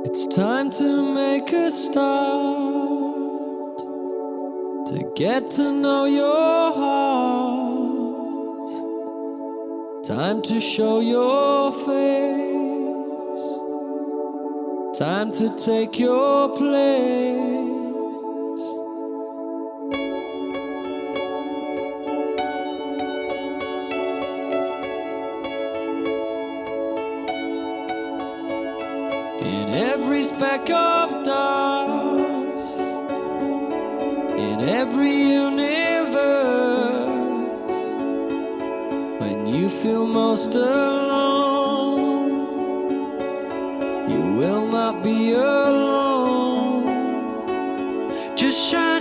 It's time to make a start, to get to know your heart. Time to show your face, time to take your place. In every speck of dust, in every universe, when you feel most alone, you will not be alone. Just shine